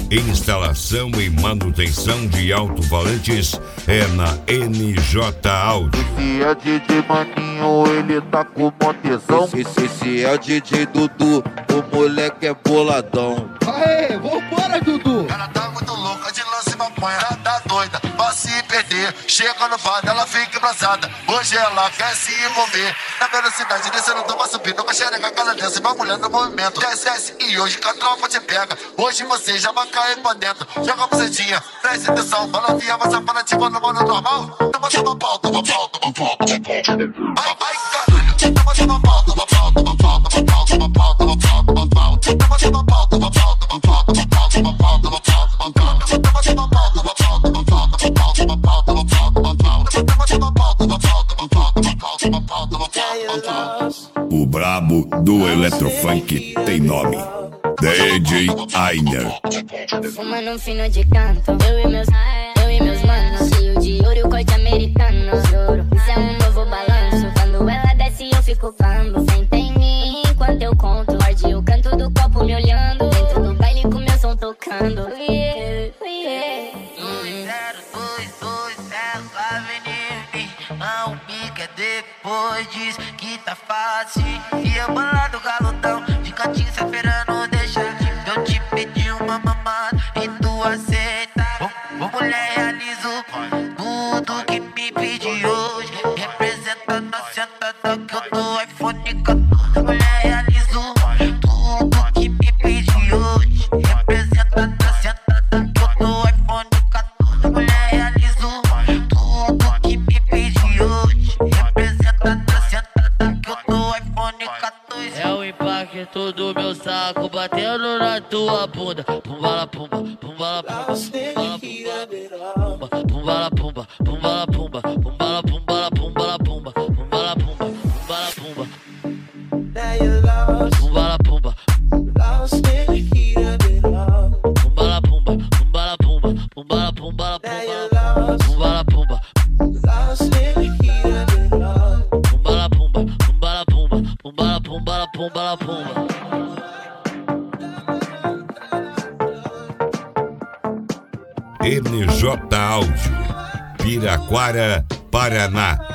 Instalação e manutenção de alto-falantes é na NJ Audio. Esse é DJ Maninho, ele tá com mó tesão. Esse é o DJ Dudu, o moleque é boladão. Aê, vambora, Dudu! Ela tá muito louca de lance e maconha, ela tá doida pra se perder. Chega no bar, ela fica embraçada. Hoje ela quer se envolver. Na velocidade descendo, toma subindo com a xereca, aquela dança, vai mulher no movimento. Desce e hoje que a tropa te pega. Hoje você já vai cair pra dentro. Joga a bucetinha, presta atenção. Balotinha, vai safada, tipo no modo normal. Toma pau, toma pau, toma pau, toma pau. Vai, caralho. Toma pau, toma pau, toma pau, toma pau, toma pau, toma pau, toma pau. Toma pau, toma pau, toma pau, toma pau, toma pau, toma pau, toma pau. Toma pau, toma pau, toma pau, toma pau, toma pau, toma pau, toma pau. Toma pau, toma pau, toma pau, toma pau, toma pau, toma pau. O brabo do Eletrofunk tem nome: DJ Ainer. Fumando um fino de canto, eu e meus manos, cheio de ouro e o corte americano. Juro, isso é um novo balanço. Quando ela desce eu fico cambo. Senta em mim enquanto eu conto. Morde o canto do copo me olhando. Dentro do baile com meu som tocando. 2022, ela vem em mim. Não pica depois diz que tá fácil. E eu bolado galudão, de cantinho se esperando deixar. Eu te pedi uma mamada e tu aceita. Ô mulher, realizo tudo que me pedi hoje. Representa na sentada que eu dou iPhone 14. Mulher, realizo tudo que me pedi hoje. Representa na sentada que eu dou iPhone 14. Mulher, realizo tudo que me pedi hoje. Representa na sentada que eu dou iPhone 14. É o impacto do meu saco batendo na tua bunda. Pumbala pumba, pumbala pumba, pumbala pumba, pumbala pumba, pumbala pumba, pumbala pumba, pumbala pumba, pumbala pumba, pumbala pumba, pumbala pumba, pumbala pumba, pumbala pumba, pumbala pumba, pumbala pumba, pumbala pumba, pumbala pumba, pumbala pumba. NJ Audio, Piraquara, Paraná.